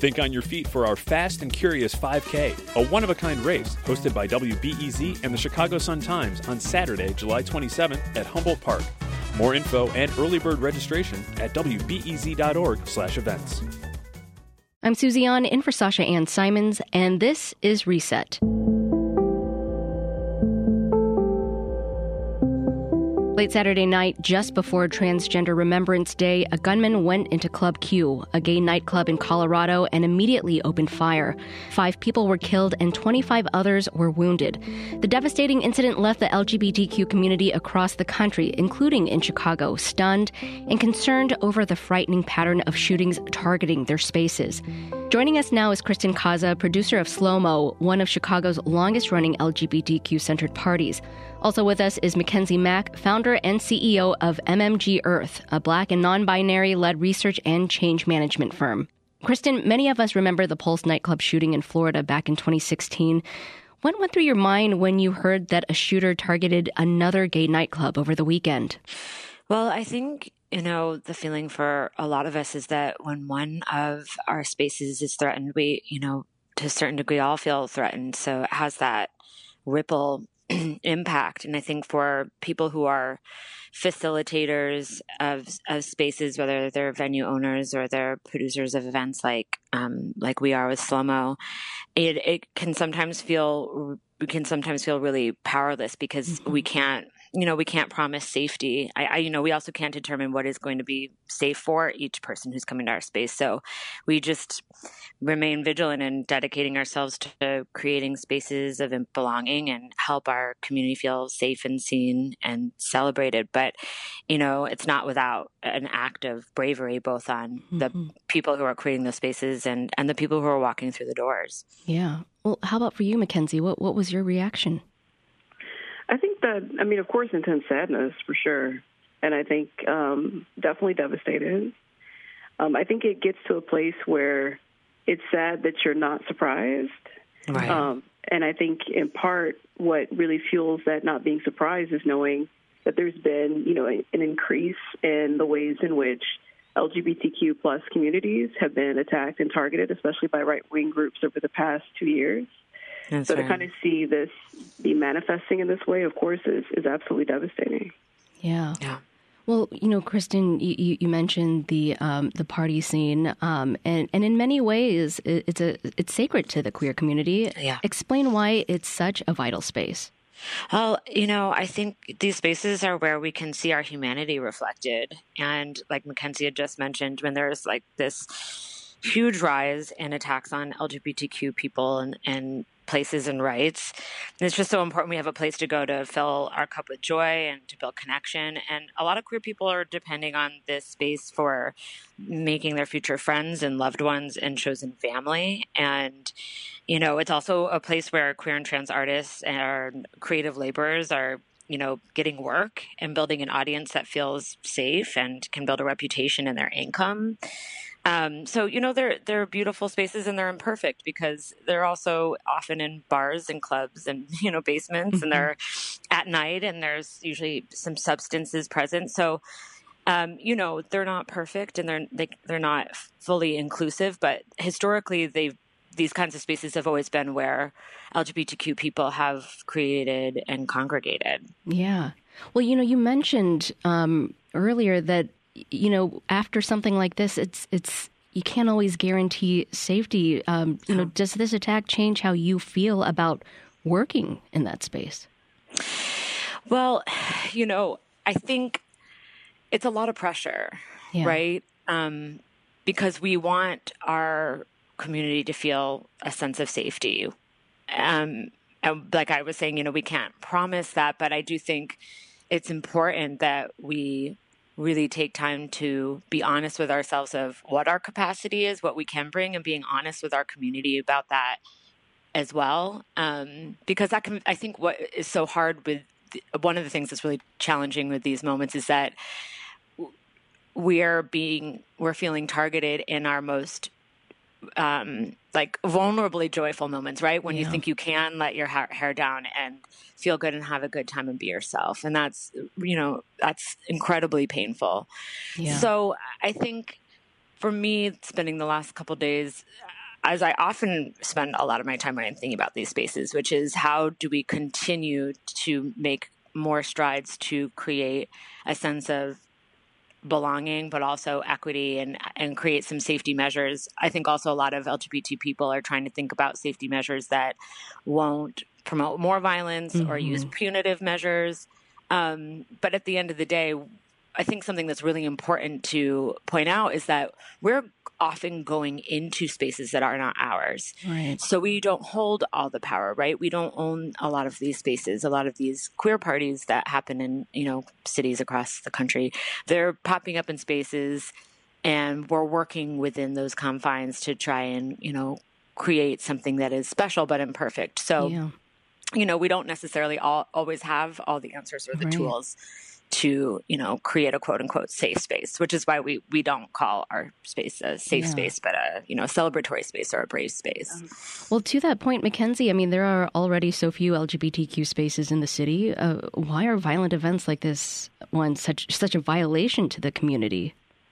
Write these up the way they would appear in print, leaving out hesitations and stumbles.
Think on your feet for our Fast and Curious 5K, a one-of-a-kind race hosted by WBEZ and the Chicago Sun-Times on Saturday, July 27th at Humboldt Park. More info and early bird registration at wbez.org/events. I'm Susie An, in for Sasha Ann Simons, and this is Reset. Late Saturday night, just before Transgender Remembrance Day, a gunman went into Club Q, a gay nightclub in Colorado, and immediately opened fire. 5 people were killed and 25 others were wounded. The devastating incident left the LGBTQ community across the country, including in Chicago, stunned and concerned over the frightening pattern of shootings targeting their spaces. Joining us now is Kristen Kaza, producer of Slow Mo, one of Chicago's longest-running LGBTQ-centered parties. Also with us is Mackenzie Mack, founder and CEO of MMG Earth, a Black and non-binary-led research and change management firm. Kristen, many of us remember the Pulse nightclub shooting in Florida back in 2016. What went through your mind when you heard that a shooter targeted another gay nightclub over the weekend? Well, I think, the feeling for a lot of us is that when one of our spaces is threatened, we, to a certain degree, all feel threatened. So it has that ripple impact. And I think for people who are facilitators of spaces, whether they're venue owners or they're producers of events like we are with Slow Mo, we can sometimes feel really powerless because we can't promise safety. We also can't determine what is going to be safe for each person who's coming to our space. So we just remain vigilant and dedicating ourselves to creating spaces of belonging and help our community feel safe and seen and celebrated. But, it's not without an act of bravery, both on the people who are creating those spaces and the people who are walking through the doors. Yeah. Well, how about for you, Mackenzie? What was your reaction? I think that, of course, intense sadness for sure. And I think definitely devastated. I think it gets to a place where it's sad that you're not surprised. Right. And I think in part what really fuels that not being surprised is knowing that there's been, an increase in the ways in which LGBTQ plus communities have been attacked and targeted, especially by right-wing groups over the past 2 years. That's so right. To kind of see this be manifesting in this way, of course, is absolutely devastating. Yeah. Well, Kristen, you mentioned the party scene, and in many ways, it's sacred to the queer community. Yeah. Explain why it's such a vital space. Well, I think these spaces are where we can see our humanity reflected. And like Mackenzie had just mentioned, when there's like this huge rise in attacks on LGBTQ people and places and rights, and it's just so important we have a place to go to fill our cup with joy and to build connection. And a lot of queer people are depending on this space for making their future friends and loved ones and chosen family. And it's also a place where queer and trans artists and creative laborers are, getting work and building an audience that feels safe and can build a reputation in their income. So, they're beautiful spaces and they're imperfect because they're also often in bars and clubs and, basements and they're at night and there's usually some substances present. So, they're not perfect and they're not fully inclusive, but historically these kinds of spaces have always been where LGBTQ people have created and congregated. Yeah. Well, you mentioned earlier that, after something like this, it's you can't always guarantee safety. Does this attack change how you feel about working in that space? Well, I think it's a lot of pressure, right? Because we want our community to feel a sense of safety. And like I was saying, we can't promise that, but I do think it's important that we really take time to be honest with ourselves of what our capacity is, what we can bring, and being honest with our community about that as well. Because I think what is so hard with one of the things that's really challenging with these moments is that we're feeling targeted in our most vulnerably joyful moments, right? When you think you can let your hair down and feel good and have a good time and be yourself. And that's incredibly painful. Yeah. So I think for me, spending the last couple of days, as I often spend a lot of my time when I'm thinking about these spaces, which is how do we continue to make more strides to create a sense of belonging, but also equity and create some safety measures. I think also a lot of LGBT people are trying to think about safety measures that won't promote more violence or use punitive measures. But at the end of the day, I think something that's really important to point out is that we're often going into spaces that are not ours. Right. So we don't hold all the power, right? We don't own a lot of these spaces. A lot of these queer parties that happen in, cities across the country, they're popping up in spaces, and we're working within those confines to try and, create something that is special but imperfect. So, we don't necessarily always have all the answers or the tools to, create a quote unquote safe space, which is why we don't call our space a safe space, but a, celebratory space or a brave space. Well, to that point, Mackenzie, there are already so few LGBTQ spaces in the city. Why are violent events like this one such a violation to the community?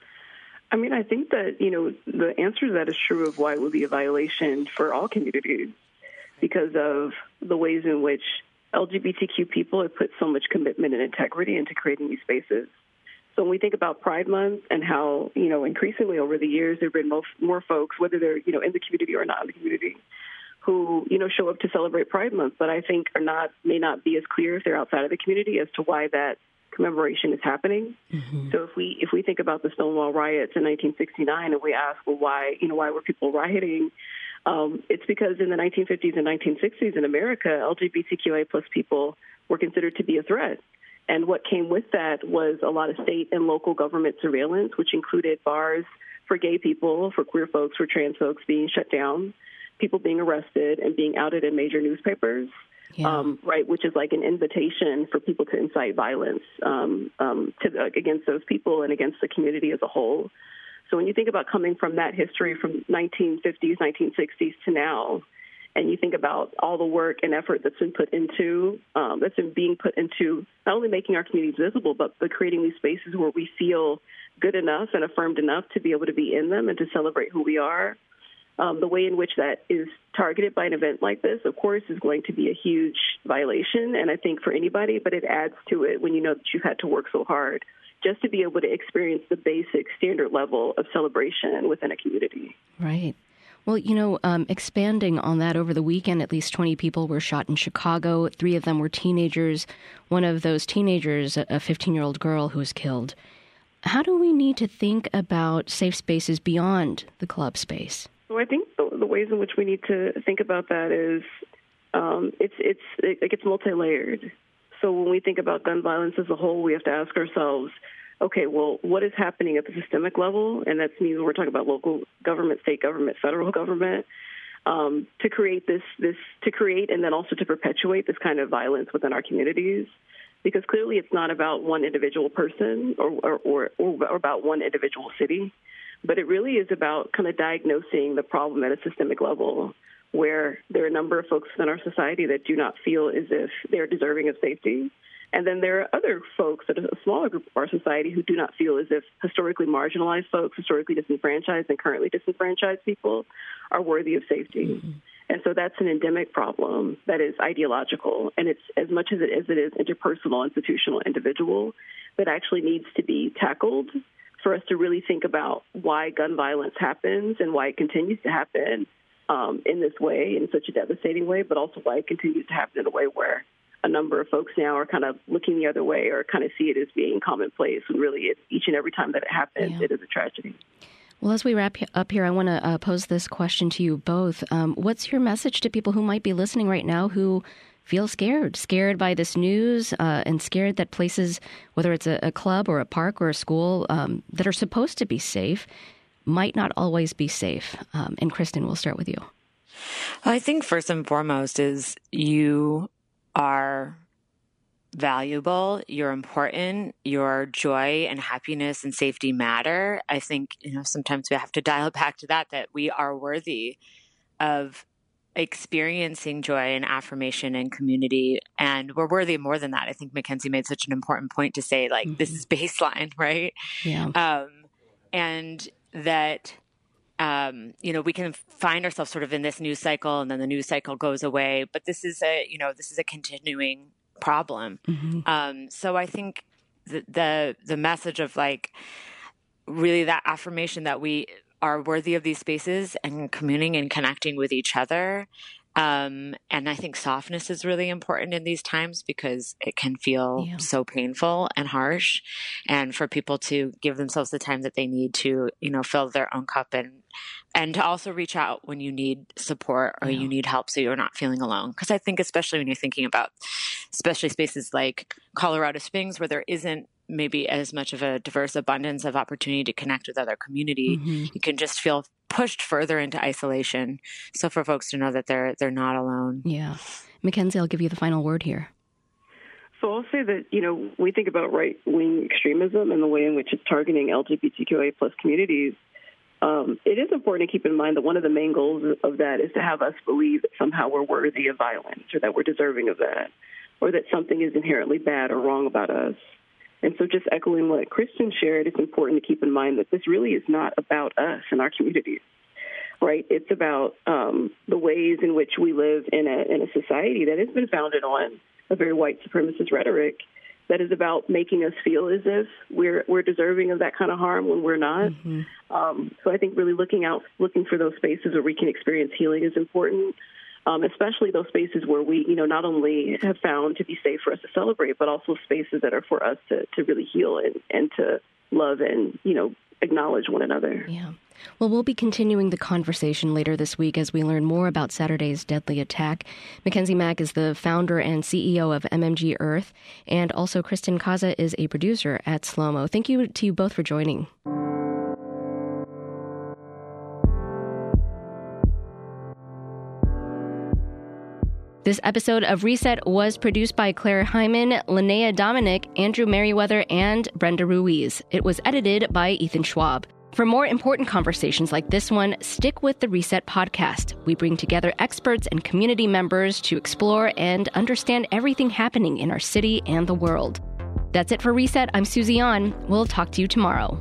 I think that, the answer to that is true of why it would be a violation for all communities because of the ways in which LGBTQ people have put so much commitment and integrity into creating these spaces. So when we think about Pride Month and how, increasingly over the years, there have been more folks, whether they're, in the community or not in the community, who, show up to celebrate Pride Month, but I think may not be as clear if they're outside of the community as to why that commemoration is happening. So if we think about the Stonewall riots in 1969 and we ask, well, why were people rioting? It's because in the 1950s and 1960s in America, LGBTQIA plus people were considered to be a threat. And what came with that was a lot of state and local government surveillance, which included bars for gay people, for queer folks, for trans folks being shut down, people being arrested and being outed in major newspapers, which is like an invitation for people to incite violence against those people and against the community as a whole. So when you think about coming from that history from 1950s, 1960s to now, and you think about all the work and effort that's been being put into not only making our communities visible, but creating these spaces where we feel good enough and affirmed enough to be able to be in them and to celebrate who we are. The way in which that is targeted by an event like this, of course, is going to be a huge violation, and I think for anybody, but it adds to it when you know that you've had to work so hard just to be able to experience the basic standard level of celebration within a community. Right. Well, expanding on that, over the weekend, at least 20 people were shot in Chicago. 3 of them were teenagers. One of those teenagers, a 15-year-old girl who was killed. How do we need to think about safe spaces beyond the club space? So I think the ways in which we need to think about that is it's multi-layered. So when we think about gun violence as a whole, we have to ask ourselves, okay, well, what is happening at the systemic level? And that means we're talking about local government, state government, federal government, to create and then also to perpetuate this kind of violence within our communities. Because clearly it's not about one individual person or about one individual city, but it really is about kind of diagnosing the problem at a systemic level, where there are a number of folks in our society that do not feel as if they're deserving of safety. And then there are other folks, that are a smaller group of our society, who do not feel as if historically marginalized folks, historically disenfranchised and currently disenfranchised people are worthy of safety. And so that's an endemic problem that is ideological. And it's as much as it is interpersonal, institutional, individual, that actually needs to be tackled for us to really think about why gun violence happens and why it continues to happen in this way, in such a devastating way, but also why it continues to happen in a way where a number of folks now are kind of looking the other way or kind of see it as being commonplace, when really it's each and every time that it happens, it is a tragedy. Well, as we wrap up here, I want to pose this question to you both. What's your message to people who might be listening right now who feel scared by this news and scared that places, whether it's a club or a park or a school that are supposed to be safe, might not always be safe? And Kristen, we'll start with you. Well, I think first and foremost is you are valuable, you're important, your joy and happiness and safety matter. I think, sometimes we have to dial back to that we are worthy of experiencing joy and affirmation and community. And we're worthy of more than that. I think Mackenzie made such an important point to say, this is baseline, right? Yeah. And that, we can find ourselves sort of in this news cycle, and then the news cycle goes away. But this is a continuing problem. Mm-hmm. So I think the message of like really that affirmation that we are worthy of these spaces and communing and connecting with each other. And I think softness is really important in these times because it can feel so painful and harsh, and for people to give themselves the time that they need to, fill their own cup and to also reach out when you need support or you need help so you're not feeling alone. Because I think especially when you're thinking about especially spaces like Colorado Springs where there isn't maybe as much of a diverse abundance of opportunity to connect with other community, you can just feel pushed further into isolation. So for folks to know that they're not alone. Yeah. Mackenzie, I'll give you the final word here. So I'll say that, we think about right-wing extremism and the way in which it's targeting LGBTQIA plus communities. It is important to keep in mind that one of the main goals of that is to have us believe that somehow we're worthy of violence or that we're deserving of that or that something is inherently bad or wrong about us. And so just echoing what Kristen shared, it's important to keep in mind that this really is not about us and our communities, right? It's about the ways in which we live in a society that has been founded on a very white supremacist rhetoric that is about making us feel as if we're deserving of that kind of harm when we're not. Mm-hmm. So I think really looking for those spaces where we can experience healing is important. Especially those spaces where we, not only have found to be safe for us to celebrate, but also spaces that are for us to really heal and to love and, acknowledge one another. Yeah. Well, we'll be continuing the conversation later this week as we learn more about Saturday's deadly attack. Mackenzie Mack is the founder and CEO of MMG Earth, and also Kristen Kaza is a producer at Slow-Mo. Thank you to you both for joining. This episode of Reset was produced by Claire Hyman, Linnea Dominic, Andrew Merriweather, and Brenda Ruiz. It was edited by Ethan Schwab. For more important conversations like this one, stick with the Reset podcast. We bring together experts and community members to explore and understand everything happening in our city and the world. That's it for Reset. I'm Susie An. We'll talk to you tomorrow.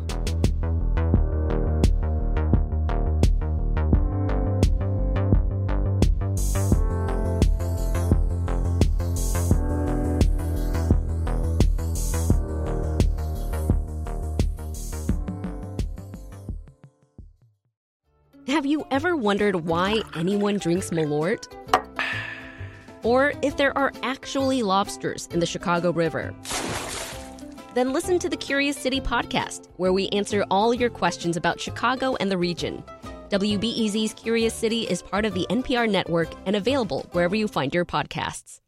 Have you ever wondered why anyone drinks Malort? Or if there are actually lobsters in the Chicago River? Then listen to the Curious City podcast, where we answer all your questions about Chicago and the region. WBEZ's Curious City is part of the NPR network and available wherever you find your podcasts.